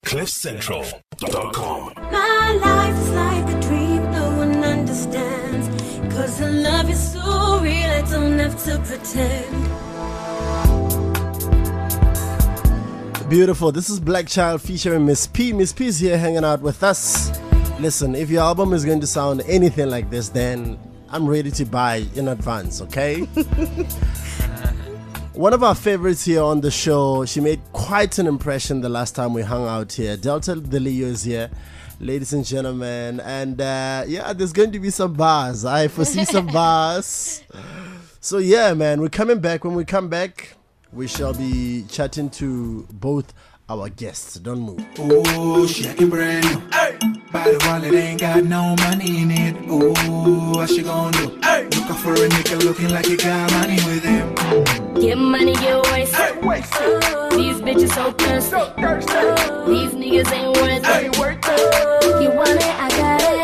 CliffCentral.com. My life is like a dream, no one understands. Cause the love is so real, I don't have to pretend. Beautiful. This is Black Child featuring Miss P. Miss P is here hanging out with us. Listen, if your album is going to sound anything like this, then I'm ready to buy in advance, okay? One of our favorites here on the show, she made quite an impression the last time we hung out here. Delta the Leo is here, ladies and gentlemen. And yeah, there's going to be some bars. I foresee some bars. So yeah, man, we're coming back. When we come back, we shall be chatting to both our guests. Don't move. Ooh, she acting brand new. Hey. By the wallet ain't got no money in it. Ooh, what she gon' do? Hey. Looking for a nigga looking like he got money with him. Get money, get wasted. Hey, wasted. These bitches so thirsty. These niggas ain't worth it. You want it, I got it.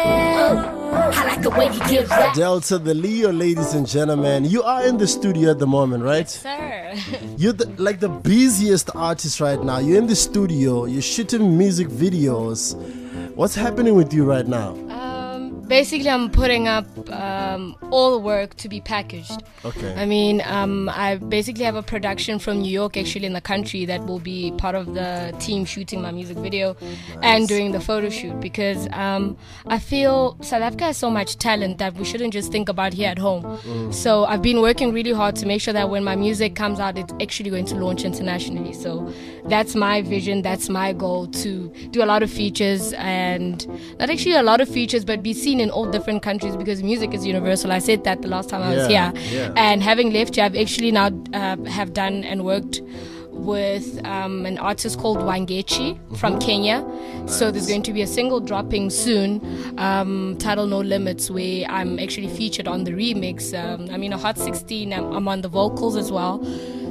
I like the way you give that. Delta the Leo, ladies and gentlemen. You are in the studio at the moment, right? Sir. You're like the busiest artist right now. You're in the studio. You're shooting music videos. What's happening with you right now? Basically, I'm putting up all the work to be packaged. Okay. I mean, I basically have a production from New York, actually in the country, that will be part of the team shooting my music video and doing the photo shoot, because I feel South Africa has so much talent that we shouldn't just think about here at home. So I've been working really hard to make sure that when my music comes out, it's actually going to launch internationally. So that's my vision, that's my goal, to do a lot of features, and not actually a lot of features, but be seen in all different countries, because music is universal. I said that the last time I was here. Yeah. And having left here, I've actually now have done and worked with an artist called Wangechi from Kenya. Nice. So there's going to be a single dropping soon, titled No Limits, where I'm actually featured on the remix. I mean, a Hot 16, I'm on the vocals as well.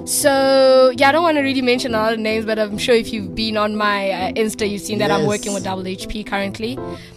So yeah, I don't want to really mention a lot of names, but I'm sure if you've been on my Insta, you've seen that I'm working with Double HP currently.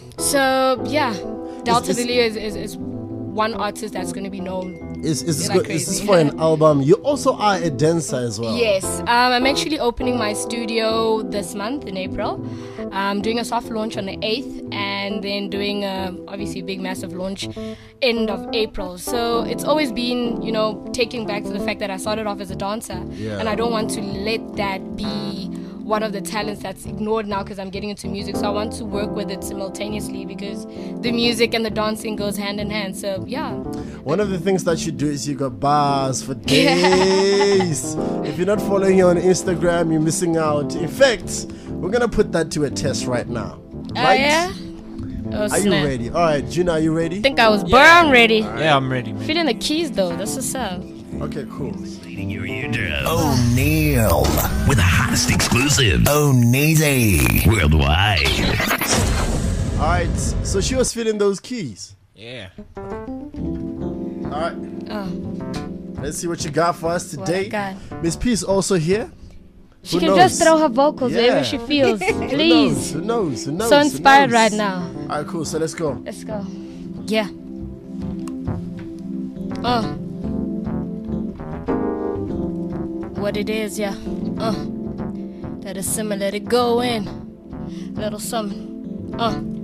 So yeah, Delta the Leo is one artist that's going to be known. Is this for an album? You also are a dancer as well. Yes, I'm actually opening my studio this month in April. I'm doing a soft launch on the 8th, and then doing obviously a big massive launch end of April. So it's always been, taking back to the fact that I started off as a dancer, and I don't want to let that be one of the talents that's ignored now because I'm getting into music. So I want to work with it simultaneously, because the music and the dancing goes hand in hand. So yeah. One of the things that you do is you got bars for days. If you're not following her on Instagram, you're missing out. In fact, we're going to put that to a test right now. Right? Yeah? Oh, are you ready? All right, Gina, are you ready? I think I was born ready. Yeah, I'm ready, man. Feeling the keys though, that's what's up. Okay, cool. O'Neal with the hottest exclusives. O'Neasy worldwide. All right, so she was feeling those keys. Yeah. All right. Let's see what you got for us today. What I Miss P is also here. She can just throw her vocals wherever she feels. Please. Who knows? So inspired right now. All right, cool. So let's go. Let's go. Yeah. What it is, yeah. That is similar to go in. Little something.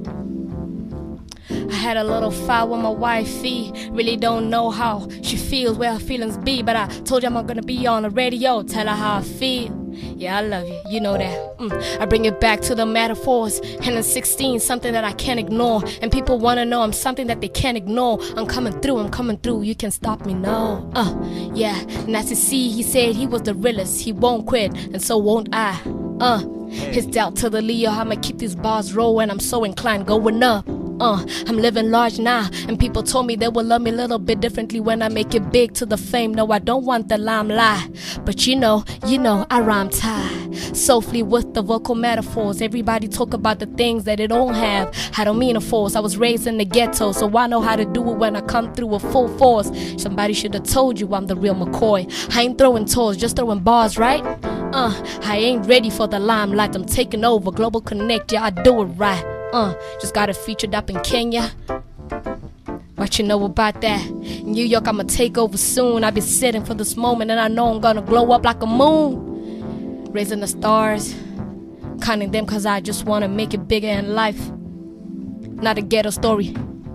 I had a little fight with my wifey. Really don't know how she feels, where her feelings be. But I told you I'm not gonna be on the radio. Tell her how I feel. Yeah, I love you, you know that. I bring it back to the metaphors. And in 16, something that I can't ignore. And people wanna know I'm something that they can't ignore. I'm coming through, you can stop me, no. Yeah, and as you see, he said he was the realest. He won't quit, and so won't I. His doubt to the Leo, I'ma keep these bars rolling. I'm so inclined, going up. I'm living large now, and people told me they will love me a little bit differently when I make it big to the fame. No, I don't want the limelight, but you know, I rhyme tight, softly with the vocal metaphors. Everybody talk about the things that they don't have. I don't mean to force. I was raised in the ghetto, so I know how to do it when I come through with full force. Somebody should have told you I'm the real McCoy. I ain't throwing toys, just throwing bars, right? I ain't ready for the limelight. I'm taking over, Global Connect, yeah, I do it right. Just got it featured up in Kenya. What you know about that? In New York, I'ma take over soon. I've been sitting for this moment, and I know I'm gonna glow up like a moon. Raising the stars, counting them cause I just wanna make it bigger in life. Not a ghetto story.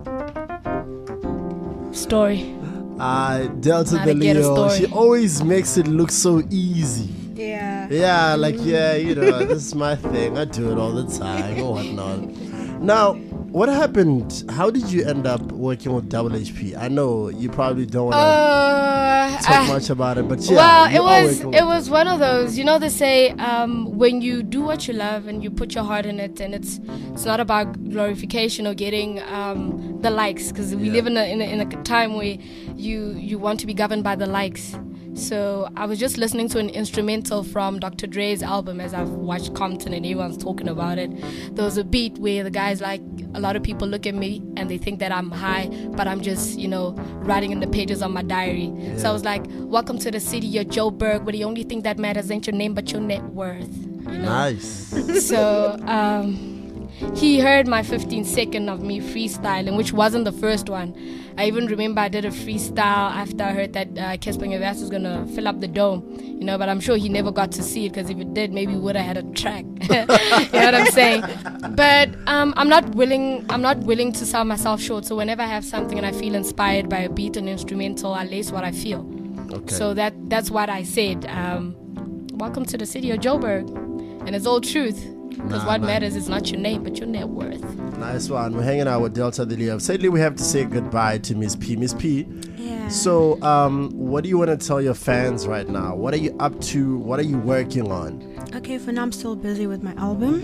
Delta Not the a ghetto Leo, story. she always makes it look so easy. Yeah. Yeah, like, this is my thing. I do it all the time or whatnot. Now, what happened? How did you end up working with Double HP? I know you probably don't want to talk much about it, but yeah. Well, you are working with it was one of those. You know, they say when you do what you love and you put your heart in it, and it's not about glorification or getting the likes, because we live in a time where you want to be governed by the likes. So I was just listening to an instrumental from Dr. Dre's album as I've watched Compton and everyone's talking about it. There was a beat where the guy's like, a lot of people look at me and they think that I'm high, but I'm just, writing in the pages of my diary. Yeah. So I was like, welcome to the city, you're Joe Berg, where the only thing that matters ain't your name but your net worth. Nice. So he heard my 15-second of me freestyling, which wasn't the first one. I even remember I did a freestyle after I heard that Kesper Nyavasi was going to fill up the dome, but I'm sure he never got to see it, because if it did, maybe we would have had a track. You know what I'm saying? But I'm not willing to sell myself short. So whenever I have something and I feel inspired by a beat and instrumental, I lace what I feel. Okay. So that's what I said. Welcome to the city of Joburg. And it's all truth. Because what matters is not your name, but your net worth. Nice one. We're hanging out with Delta the Leo. Sadly, we have to say goodbye to Miss P. Miss P. Yeah. So, what do you want to tell your fans right now? What are you up to? What are you working on? Okay, for now I'm still busy with my album.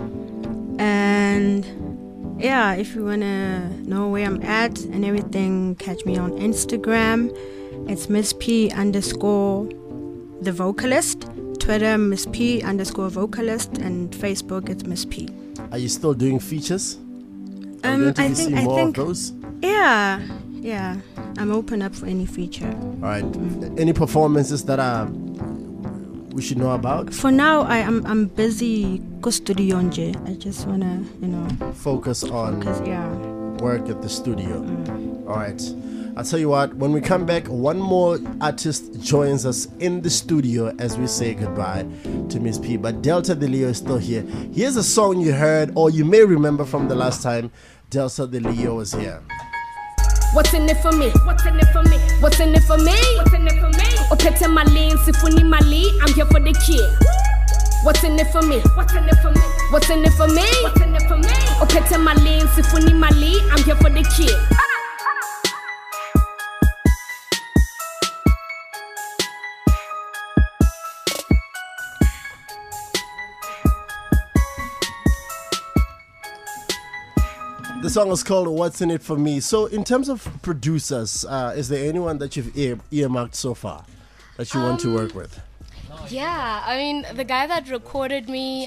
And yeah, if you want to know where I'm at and everything, catch me on Instagram. It's Miss P _ the vocalist. Twitter, Miss P _ vocalist, and Facebook, it's Miss P. Are you still doing features? Are we going to see more of those? Yeah. I'm open up for any feature. All right. Any performances that we should know about? For now, I'm busy studio nje. I just wanna, focus on work at the studio. All right. I'll tell you what, when we come back, one more artist joins us in the studio as we say goodbye to Miss P. But Delta the Leo is still here. Here's a song you heard, or you may remember from the last time Delta the Leo was here. What's in it for me? What's in it for me? What's in it for me? What's in it for me? Opete Mali, Sifuni Mali, I'm here for the kid. What's in it for me? What's in it for me? What's in it for me? What's in it for me? Opete Mali, Sifuni Mali, I'm here for the kid. The song is called What's In It For Me. So in terms of producers, is there anyone that you've earmarked so far that you want to work with? Yeah, I mean, the guy that recorded me,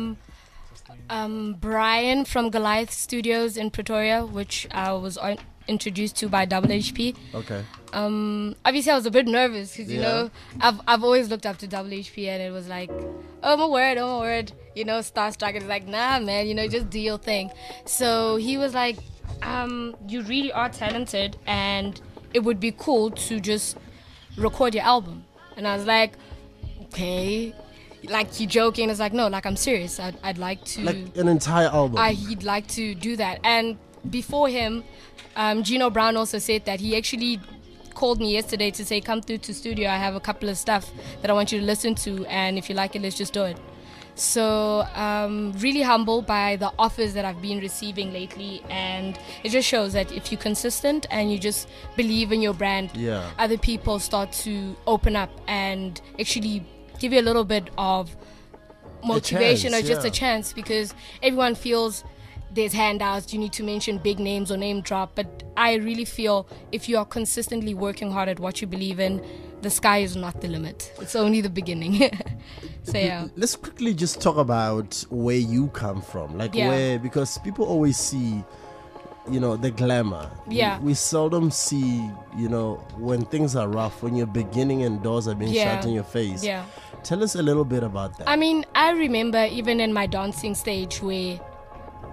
Brian from Goliath Studios in Pretoria, which I was introduced to by Double HP. Okay. Obviously I was a bit nervous because I've always looked up to Double HP, and it was like, oh my word, starstruck. It's like, nah man, just do your thing. So he was like, you really are talented and it would be cool to just record your album. And I was like, okay, like you joking. It's like, no, like I'm serious. I'd like to, like an entire album. He'd like to do that. And before him, Gino Brown also said that he actually called me yesterday to say, come through to studio, I have a couple of stuff that I want you to listen to, and if you like it, let's just do it. So really humbled by the offers that I've been receiving lately, and it just shows that if you're consistent and you just believe in your brand, other people start to open up and actually give you a little bit of motivation, or just a chance, because everyone feels there's handouts, you need to mention big names or name drop, but I really feel if you are consistently working hard at what you believe in, the sky is not the limit. It's only the beginning. So yeah. Let's quickly just talk about where you come from, where, because people always see, the glamour. Yeah. We seldom see, when things are rough, when you're beginning and doors are being shut in your face. Yeah. Tell us a little bit about that. I mean, I remember even in my dancing stage where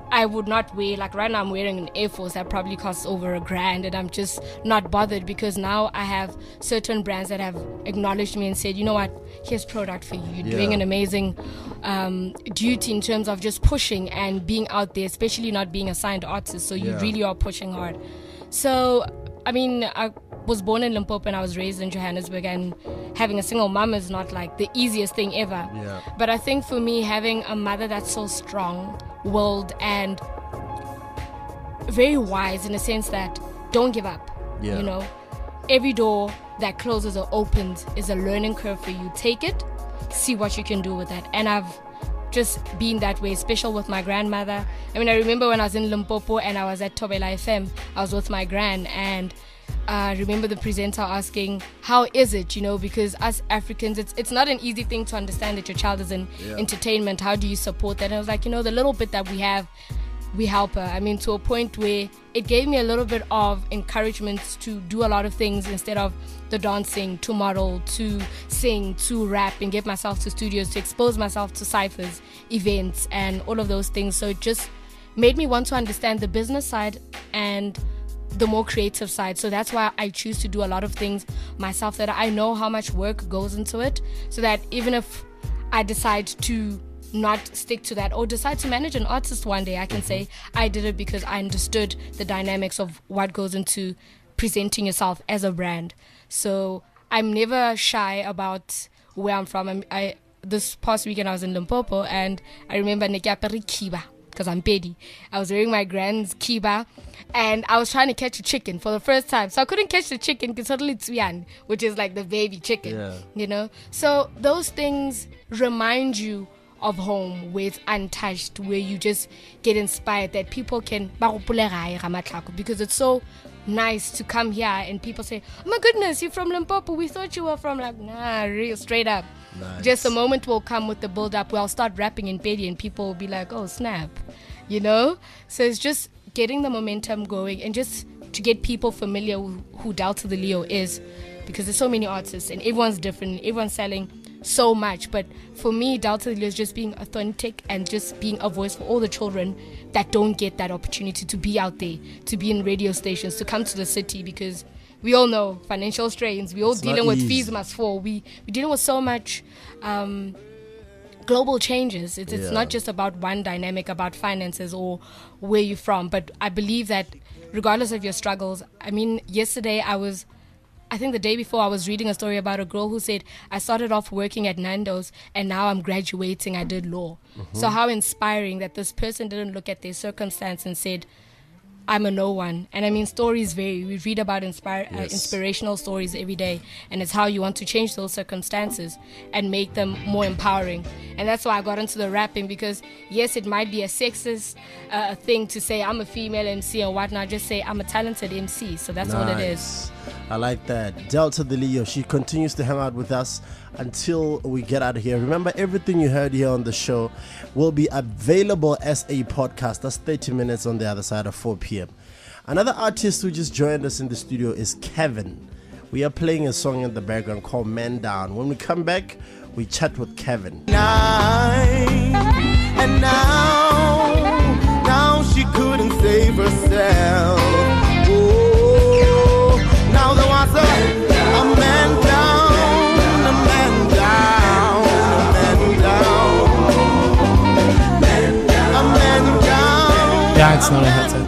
I would not wear, like right now I'm wearing an Air Force that probably costs over $1,000, and I'm just not bothered because now I have certain brands that have acknowledged me and said, you know what, here's product for you. You're doing an amazing duty in terms of just pushing and being out there, especially not being a signed artist, so you really are pushing hard. So, I mean, I was born in Limpopo and I was raised in Johannesburg, and having a single mom is not like the easiest thing ever. But I think for me, having a mother that's so strong-willed and very wise in the sense that don't give up. You know, every door that closes or opens is a learning curve for you. Take it, see what you can do with that. And I've just been that way, special with my grandmother. I mean, I remember when I was in Limpopo and I was at Thobela FM, I was with my gran, and I remember the presenter asking, how is it, you know, because us Africans, it's not an easy thing to understand that your child is in entertainment. How do you support that? And I was like, you know, the little bit that we have, we help her. I mean, to a point where it gave me a little bit of encouragement to do a lot of things instead of the dancing, to model, to sing, to rap, and get myself to studios, to expose myself to ciphers, events, and all of those things. So it just made me want to understand the business side and the more creative side. So that's why I choose to do a lot of things myself, that I know how much work goes into it, so that even if I decide to not stick to that or decide to manage an artist one day, I can say I did it because I understood the dynamics of what goes into presenting yourself as a brand. So I'm never shy about where I'm from. This past weekend I was in Limpopo, and I remember Nekyaperi Kiba, because I'm Pedi. I was wearing my grand's kiba, and I was trying to catch a chicken for the first time. So I couldn't catch the chicken because suddenly it's Tsuyan, which is like the baby chicken, you know? So those things remind you of home, where it's untouched, where you just get inspired, that people can, because it's so nice to come here and people say, oh my goodness, you're from Limpopo, we thought you were from, like, nah, real straight up. Just a moment will come with the build up where I'll start rapping in Pedi and people will be like, oh snap, you know? So it's just getting the momentum going and just to get people familiar who Delta the Leo is, because there's so many artists and everyone's different, everyone's selling so much. But for me, Delta the Leo is just being authentic and just being a voice for all the children that don't get that opportunity to be out there, to be in radio stations, to come to the city, because we all know financial strains, we all dealing with fees must fall, we're dealing with so much global changes. It's not just about one dynamic about finances or where you're from. But I believe that regardless of your struggles, I mean, yesterday I think the day before I was reading a story about a girl who said, I started off working at Nando's and now I'm graduating, I did law. So how inspiring that this person didn't look at their circumstance and said, I'm a no one. And I mean, stories vary. We read about inspirational stories every day, and it's how you want to change those circumstances and make them more empowering. And that's why I got into the rapping, because yes, it might be a sexist thing to say I'm a female MC or whatnot. Just say I'm a talented MC. So that's what it is. I like that. Delta the Leo, she continues to hang out with us until we get out of here. Remember, everything you heard here on the show will be available as a podcast. That's 30 minutes on the other side of 4 p.m. Another artist who just joined us in the studio is Kevin. We are playing a song in the background called Man Down. When we come back, we chat with Kevin. And now she couldn't save herself. Oh, now there was a man down, a man down, a man down, a man down. Yeah, it's not a headset.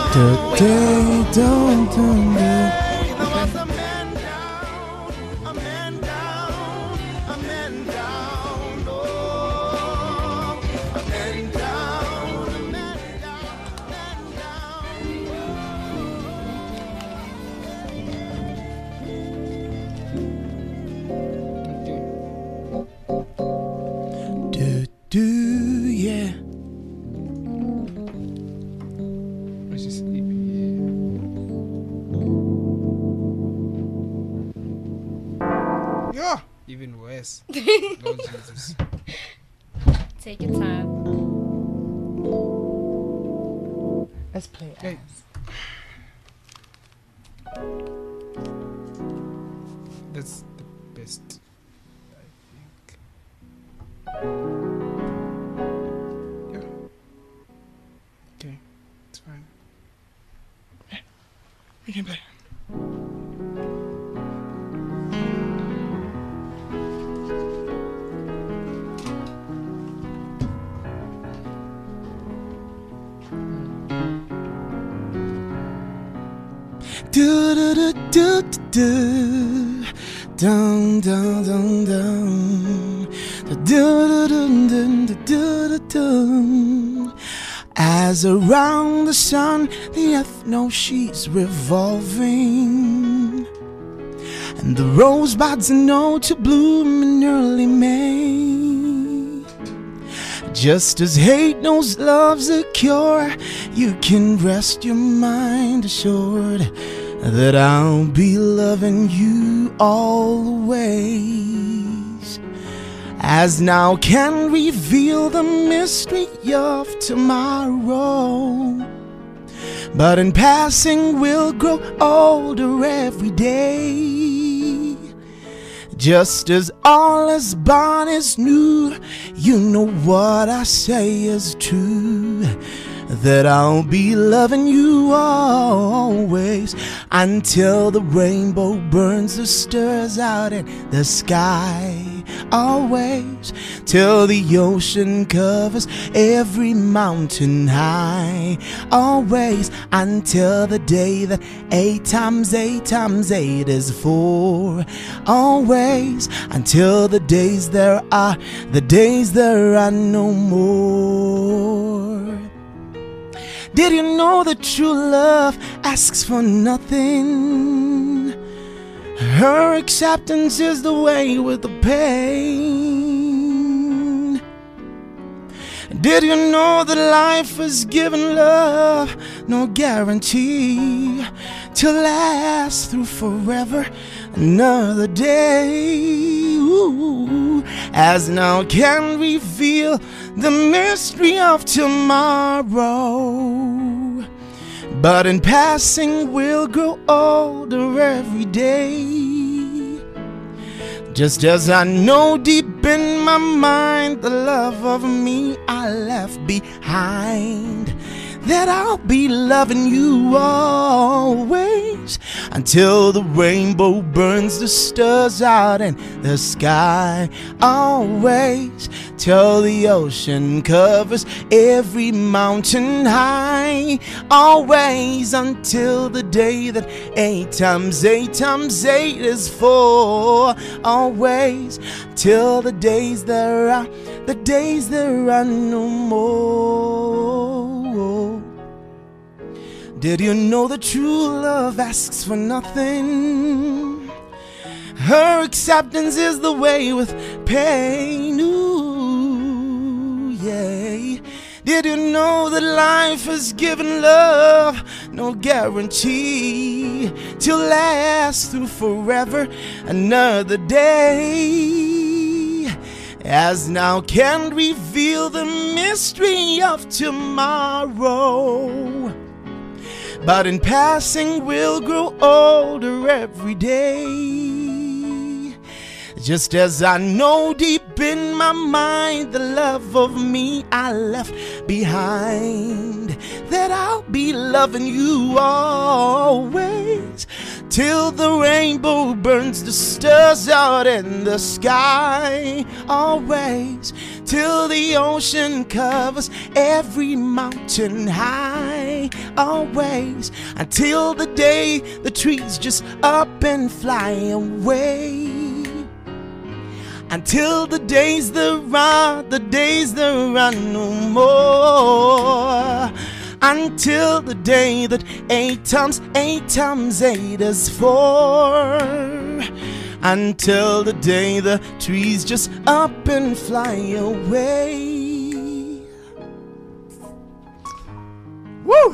Yeah. Let's just sleep here. Yeah, even worse. Lord Jesus. Take your time. Let's play Hey. That's the best, I think. Yeah. fine. Yeah, we can play. Do do do do do dum dum dum dum do do do do do do. As around the sun, the earth knows she's revolving, and the rosebuds know to bloom in early May. Just as hate knows love's a cure, you can rest your mind assured that I'll be loving you always. As now can reveal the mystery of tomorrow, but in passing we'll grow older every day. Just as all is born is new, you know what I say is true, that I'll be loving you always, until the rainbow burns the stars out in the sky. Always, till the ocean covers every mountain high. Always, until the day that 8 times 8 times 8 is 4. Always, until the days there are no more. Did you know that true love asks for nothing? Her acceptance is the way with the pain. Did you know that life has given love no guarantee to last through forever another day? Ooh, as now can reveal the mystery of tomorrow, but in passing we'll grow older every day. Just as I know deep in my mind the love of me I left behind, that I'll be loving you always, until the rainbow burns the stars out in the sky. Always, till the ocean covers every mountain high. Always, until the day that 8 times 8 times 8 is 4. Always, till the days there are no more. Did you know that true love asks for nothing? Her acceptance is the way with pain. Ooh, yeah. Did you know that life has given love no guarantee to last through forever another day? As now can reveal the mystery of tomorrow, but in passing we'll grow older every day. Just as I know deep in my mind the love of me I left behind, that I'll be loving you always, till the rainbow burns the stars out in the sky. Always, till the ocean covers every mountain high. Always, until the day the trees just up and fly away. Until the days there are no more. Until the day that 8 times 8 times 8 is 4. Until the day the trees just up and fly away. Woo!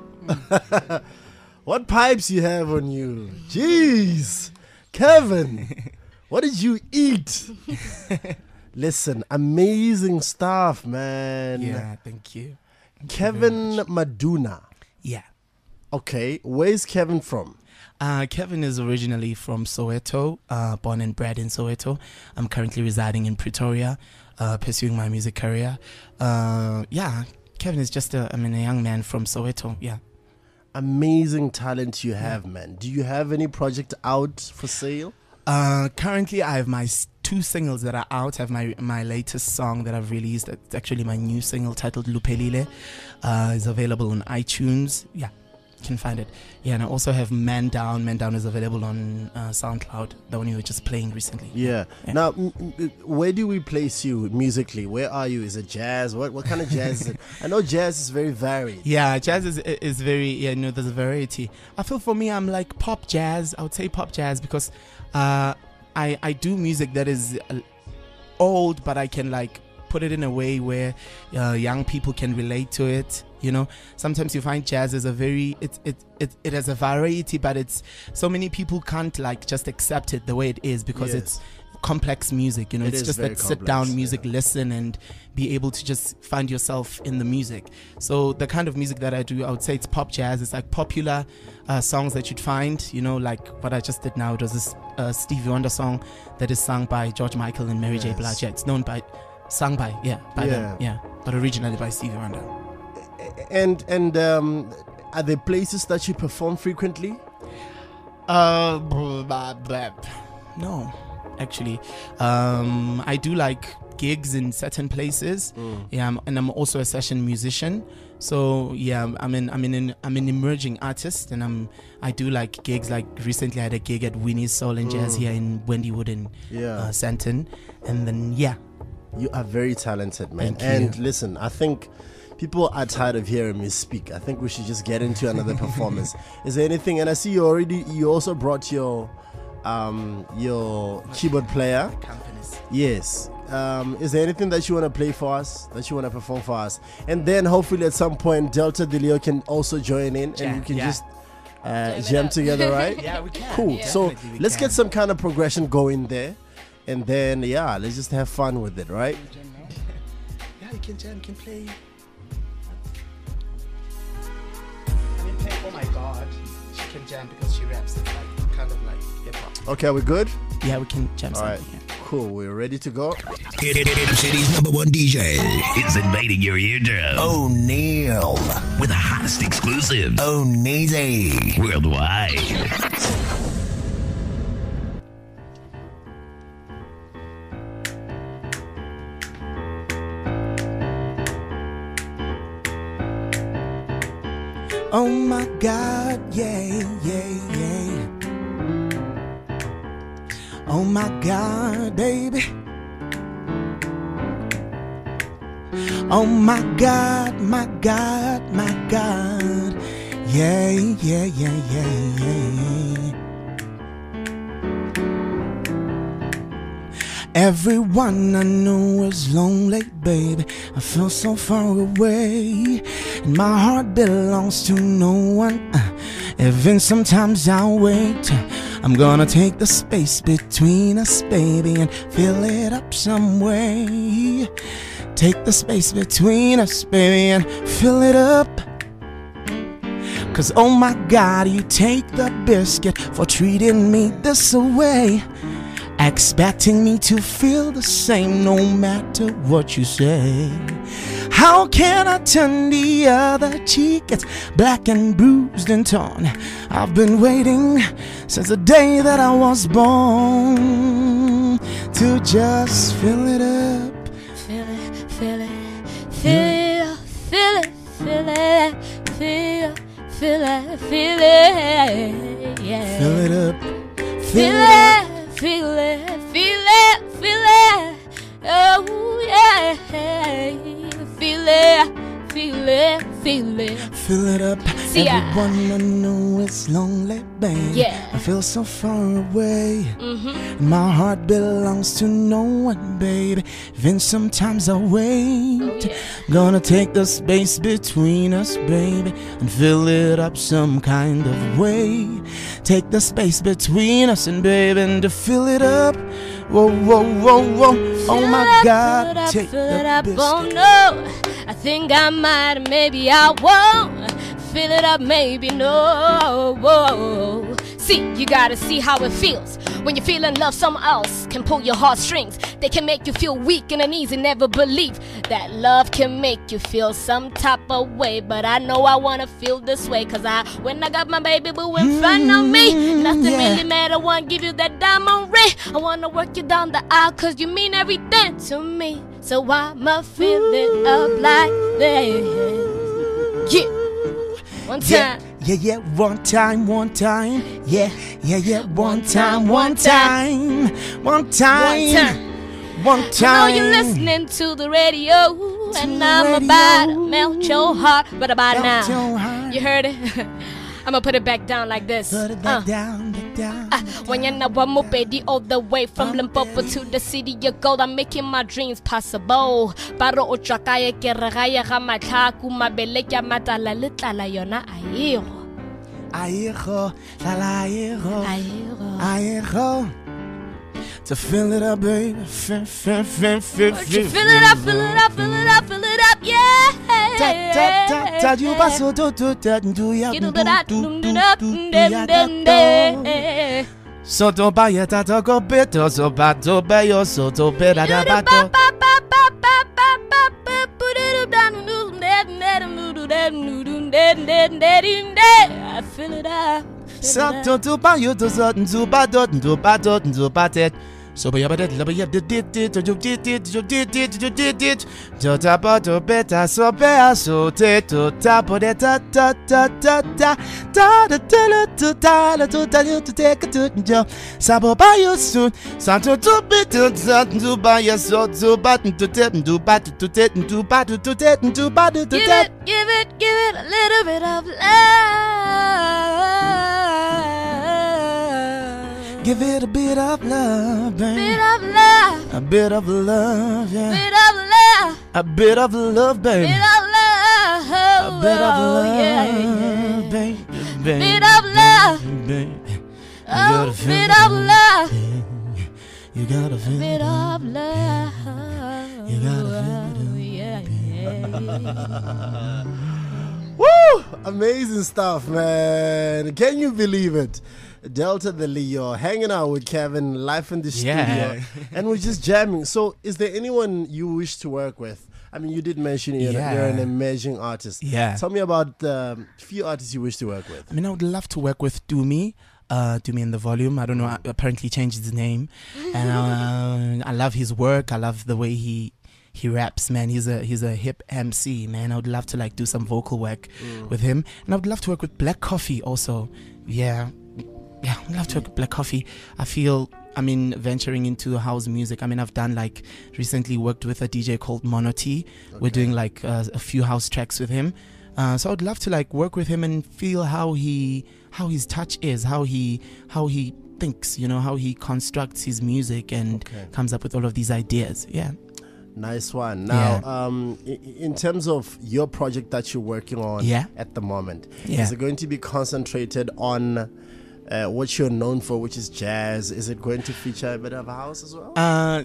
What pipes you have on you? Jeez. Kevin, what did you eat? Listen, amazing stuff, man. Yeah, thank you. Kevin Maduna. Yeah. Okay, where's Kevin from? Kevin is originally from Soweto, born and bred in Soweto. I'm currently residing in Pretoria, pursuing my music career. Kevin is just a young man from Soweto. Yeah. Amazing talent you have, man. Do you have any project out for sale? Currently, I have my 2 singles that are out. I have my latest song that I've released. It's actually my new single titled Lupelile. It's available on iTunes. Yeah, you can find it. Yeah, and I also have Man Down. Man Down is available on SoundCloud, the one you were just playing recently. Yeah. Now, where do we place you musically? Where are you? Is it jazz? What kind of jazz is it? I know jazz is very varied. Yeah, jazz is very, there's a variety. I feel for me, I'm like pop jazz. I would say pop jazz because I do music that is old, but I can like put it in a way where young people can relate to it. Sometimes you find jazz is a very it has a variety, but it's so many people can't like just accept it the way it is because it's complex music. It's just that sit down music, listen and be able to just find yourself in the music. So the kind of music that I do, I would say it's pop jazz. It's like popular songs that you'd find, like what I just did now. It was this Stevie Wonder song that is sung by George Michael and Mary J. Blige. Yeah, it's sung by them, but originally by Stevie Wonder. And are there places that you perform frequently? No, actually. I do like gigs in certain places. Yeah, and I'm also a session musician. So yeah, I'm an emerging artist, and I do like gigs. Like recently, I had a gig at Winnie's Soul and Jazz here in Wendywood in Sandton, and then you are very talented, man. Thank you. Listen, I think people are tired of hearing me speak. I think we should just get into another performance. Is there anything? And I see you also brought your keyboard player. Yes. Is there anything that you want to play for us, that you want to perform for us? And then hopefully at some point Delta Delio can also join in and we can just jam together, right? Yeah, we can. Cool. Yeah. So let's get some kind of progression going there. And then, let's just have fun with it, right? Yeah, you can jam, you can play. Oh my God, she can jam because she raps. It's like kind of like hip hop. Okay, we're good? Yeah, we can jam something. All right, cool. We're ready to go. City's #1 DJ is invading your eardrum. O'Neil with the hottest exclusive. O'Neil worldwide. Oh my God, yeah. Oh my God, baby. Oh my God, my God, my God. Yeah. Everyone I know is lonely, baby. I feel so far away, and my heart belongs to no one. Even sometimes I wait. I'm gonna take the space between us, baby, and fill it up some way. Take the space between us, baby, and fill it up. 'Cause oh my God, you take the biscuit for treating me this way, expecting me to feel the same no matter what you say. How can I turn the other cheek? It's black and bruised and torn. I've been waiting since the day that I was born to just fill it up. Feel it, feel it, feel it, feel it, feel it, feel it, feel it, feel it, yeah. Fill it up. Feel it, feel it, feel it, feel it, oh yeah. Feel it, feel it, feel it. Fill it up. See ya. Everyone I know is lonely, babe. Yeah. I feel so far away. My heart belongs to no one, baby. Even sometimes I wait. Oh, yeah. Gonna take the space between us, baby, and fill it up some kind of way. Take the space between us and baby, and to fill it up. Whoa. Oh my God, take the biscuit. Oh no, I think I might, maybe I won't. Fill it up, maybe no. Whoa. See, you gotta see how it feels when you're feeling love. Someone else can pull your heartstrings. They can make you feel weak and uneasy. Never believe that love can make you feel some type of way. But I know I wanna feel this way, cause when I got my baby boo in front of me, nothing really matter. I wanna give you that diamond ring. I wanna work you down the aisle, cause you mean everything to me. So I'ma fill it up like this. Yeah. One time. Yeah, one time. Yeah, one time. One time. I know you're listening to the radio, and I'm about to melt your heart. But about now, you heard it? I'ma put it back down like this. Put it back down. When you're now I'm ready all the way from Limpopo to the city of gold. I'm making my dreams possible. Paro o chakaya ke regaya ga matlaku mabele ke matala le tlala yona Aero. To fill it up, baby. Fill it up, yeah. You pass to so to buy it at a go better, so bad to buy your so to bed at a battle. I fill it up. So to buy you to certain to bad to bad it. So be about it, to tap out to better, so bear, so take to tap on it, to tell you to take a to job. Sabo buy you soon, Santo to be to buy your so to button to take to bat to take to bat to take to bat to take. Give it a little bit of love. Give it a bit of love, baby. Bit of love. A bit of love, yeah. Bit of love. A bit of love, baby. Bit of love. A bit of love, yeah. baby. Bit of love. Baby. Oh, bit of love. You gotta feel bit of love. You gotta feel yeah. Woo! Amazing stuff, man. Can you believe it? Delta the Leo hanging out with Kevin live in the studio, and we're just jamming. So is there anyone you wish to work with? I mean, you did mention you're an emerging artist. Tell me about the few artists you wish to work with. I mean, I would love to work with Dumi in the Volume. I don't know, apparently changed his name. And I love his work. I love the way he raps, man. He's a hip MC, man. I would love to do some vocal work with him. And I would love to work with Black Coffee also. Yeah, I'd love to work with Black Coffee. I feel, venturing into house music. I've done recently worked with a DJ called Mono T. Okay. We're doing a few house tracks with him. So I'd love to work with him and feel how his touch is, how he thinks, how he constructs his music and comes up with all of these ideas. Yeah. Nice one. Now, in terms of your project that you're working on at the moment, is it going to be concentrated on what you're known for, which is jazz? Is it going to feature a bit of house as well?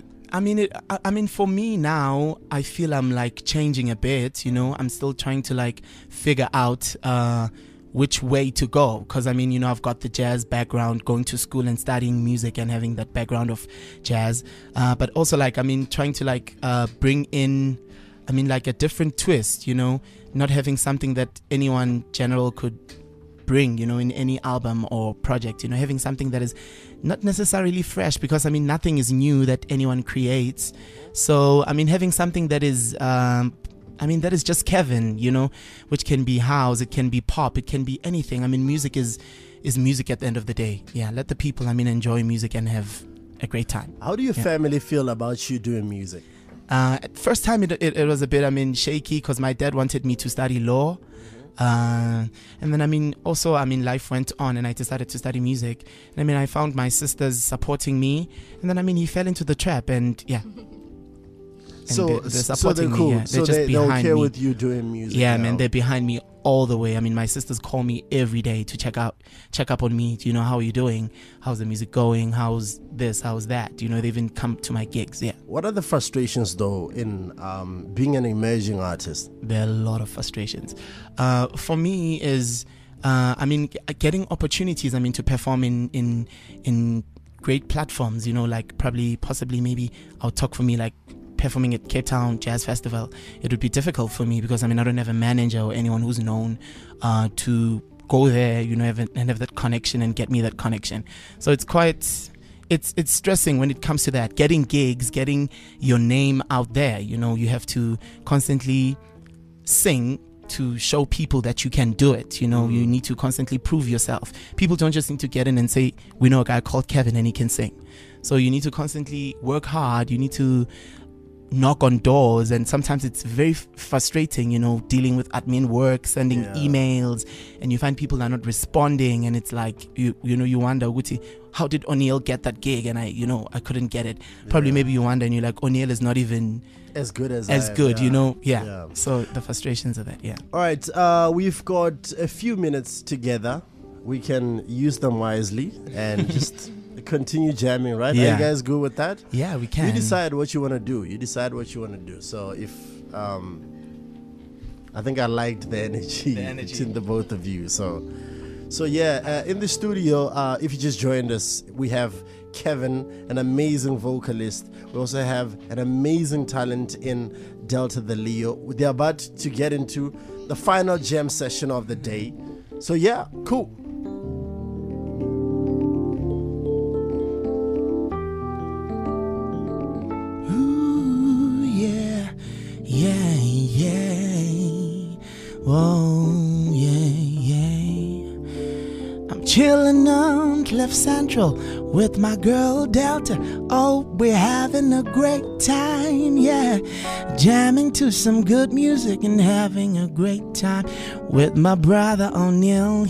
For me now, I feel I'm changing a bit. I'm still trying to figure out which way to go, because I've got the jazz background, going to school and studying music and having that background of jazz, but also trying to bring in a different twist, not having something that anyone general could bring, in any album or project, having something that is not necessarily fresh, because nothing is new that anyone creates. So having something that is that is just Kevin, which can be house, it can be pop, it can be anything. Music is music at the end of the day. Yeah, let the people enjoy music and have a great time. How do your family feel about you doing music? At first time it was a bit shaky, because my dad wanted me to study law. And then also life went on and I decided to study music. And I found my sisters supporting me, and then he fell into the trap, and so they're supporting they're cool. me. Yeah. So they're okay with you doing music. Yeah, now. Man, they're behind me all the way. My sisters call me every day to check up on me. How are you doing? How's the music going? How's this? How's that? They even come to my gigs. Yeah. What are the frustrations though in being an emerging artist? There are a lot of frustrations. For me is getting opportunities. To perform in great platforms, you know, like possibly maybe I'll talk for me, like performing at Cape Town Jazz Festival. It would be difficult for me because I don't have a manager or anyone who's known to go there, you know, and have that connection and get me that connection. So it's quite, it's stressing when it comes to that, getting gigs, getting your name out there. You know, you have to constantly sing to show people that you can do it. You know, you need to constantly prove yourself. People don't just need to get in and say, we know a guy called Kevin and he can sing. So you need to constantly work hard. You need to knock on doors, and sometimes it's very frustrating, you know, dealing with admin work, sending emails, and you find people are not responding, and it's like you wonder, Guti, how did O'Neal get that gig and I couldn't get it. Probably maybe you wonder and you're like, O'Neal is not even as good, you know. So the frustrations of that. All right, we've got a few minutes together. We can use them wisely and just continue jamming, right? Are you guys good with that? Yeah, we can. You decide what you want to do. So if I think I liked the energy between the both of you. So in the studio, if you just joined us, we have Kevin, an amazing vocalist. We also have an amazing talent in Delta the Leo. They're about to get into the final jam session of the day. So cool. Whoa, I'm chilling on Cliff Central with my girl Delta. Oh, we're having a great time, jamming to some good music and having a great time with my brother O'Neal,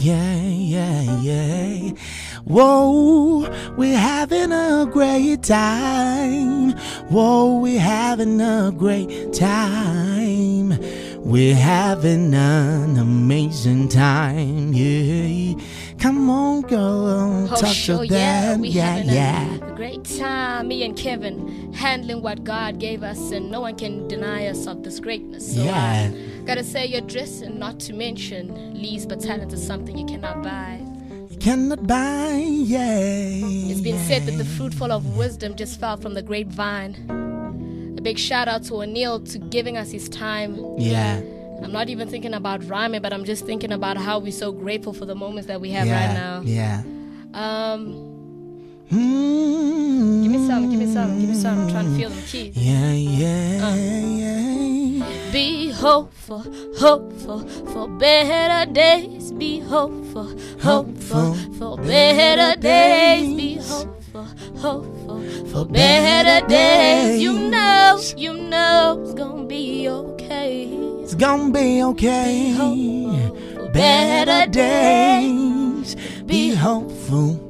Whoa, we're having a great time. Whoa, we're having a great time. We're having an amazing time, Come on, girl, talk to them, we having a great time. Me and Kevin handling what God gave us, and no one can deny us of this greatness. So I gotta say, you're dressing, not to mention, Lee's, but talent is something you cannot buy. Cannot buy, It's been said that the fruit full of wisdom just fell from the grapevine. A big shout out to O'Neal to giving us his time. I'm not even thinking about rhyming, but I'm just thinking about how we're so grateful for the moments that we have right now. Give me some. I'm trying to feel them keys. Be hopeful for better days. Be hopeful for better days. Be hopeful for better days. You know it's gonna be okay. It's gonna be okay. Be hopeful for better days. Be hopeful.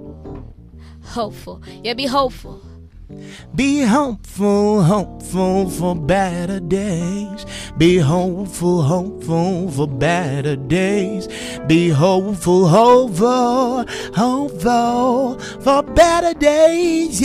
Be hopeful. Be hopeful for better days. Be hopeful for better days. Be hopeful for better days,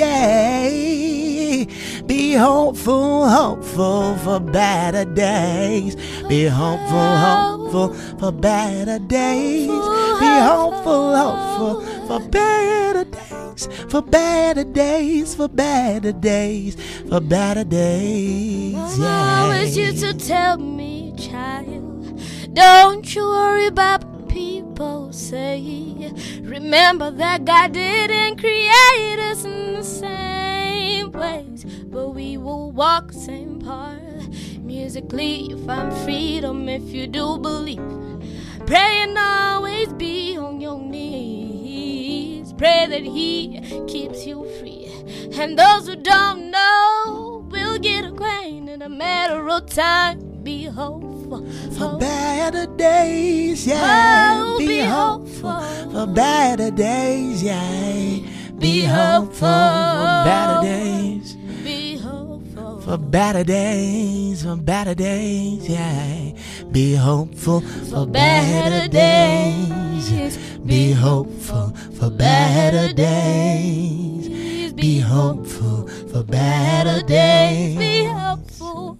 Be hopeful for better days. Be hopeful for better days. Be hopeful for better days. For better days, for better days, for better days, I always used to tell me, child, don't you worry about what people say. Remember that God didn't create us in the same ways, but we will walk the same path. Musically, you find freedom if you do believe. Pray and always be on your knees. Pray that He keeps you free. And those who don't know will get acquainted in a matter of time. Be hopeful for better days, Be hopeful for better days, Be hopeful for better days. Be hopeful for better days, for better days, Be hopeful for better days. Be hopeful for better days. Be hopeful for better days. Be hopeful,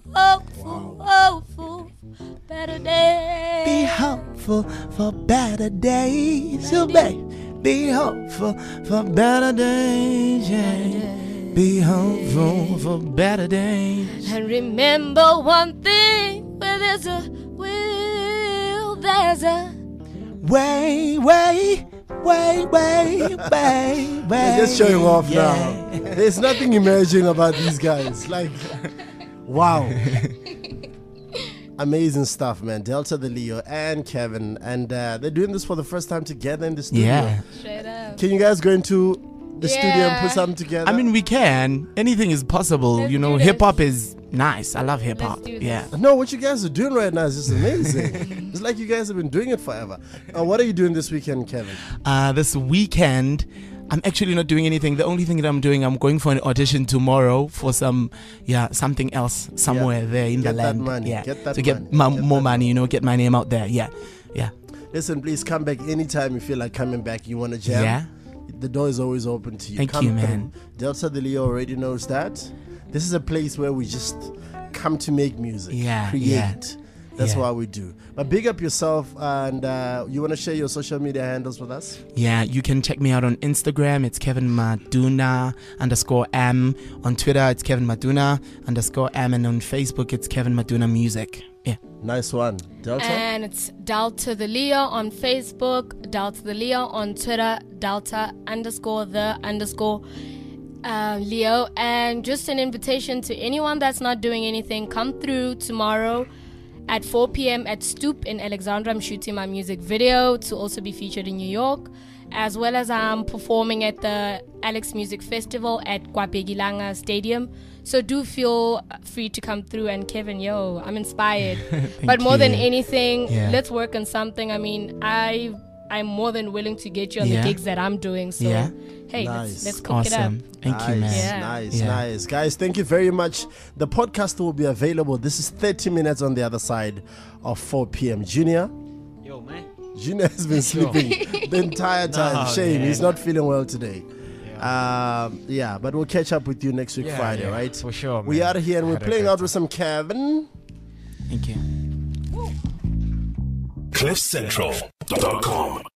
better days. Be hopeful for better days. So babe, Be hopeful for better days. Yeah. Be hopeful for better days. And remember one thing: where there's a will, there's a way. They're just showing off now. There's nothing emerging about these guys. Like, wow. Amazing stuff, man. Delta the Leo and Kevin. And they're doing this for the first time together in the studio. Yeah. straight up. Can you guys go into the studio and put something together? I mean, we can. Anything is possible. Let's you know, do this. hip hop is nice. I love hip hop. Let's do this. Yeah. no, what you guys are doing right now is just amazing. It's like you guys have been doing it forever. What are you doing this weekend, Kevin? This weekend, I'm actually not doing anything. The only thing that I'm doing, I'm going for an audition tomorrow for something else somewhere there in Get the that land. money. Yeah. Get that to get money. Get more that money, you know, get my name out there. Yeah. Listen, please come back anytime you feel like coming back. You want to jam? Yeah. The door is always open to you. Thank Come you, man. through. Delta the Leo already knows that. This is a place where we just come to make music, Yeah, create. yeah. That's Yeah. what we do. But big up yourself, and you want to share your social media handles with us? Yeah, you can check me out on Instagram. It's Kevin Maduna _M. On Twitter, it's Kevin Maduna _M. And on Facebook, it's Kevin Maduna Music. Yeah. Nice one. Delta? And it's Delta the Leo on Facebook, Delta the Leo on Twitter, Delta _the_ Leo. And just an invitation to anyone that's not doing anything, come through tomorrow at 4 p.m. at Stoop in Alexandra. I'm shooting my music video to also be featured in New York, as well as I'm performing at the Alex Music Festival at Kwapegilanga Stadium. So do feel free to come through. And Kevin, I'm inspired. But more than anything, let's work on something. I mean, I'm more than willing to get you on the gigs that I'm doing. So hey, Nice. let's cook it up. Thank you, man. Nice, Yeah. nice. Guys, thank you very much. The podcast will be available. This is 30 minutes on the other side of 4 p.m. Junior? Yo, man. Junior has been sleeping the entire time. Shame, he's not feeling well today. But we'll catch up with you next week, Friday, right? For sure, man. We are here and we're Had a playing great out with some Kevin. Thank you. CliffCentral.com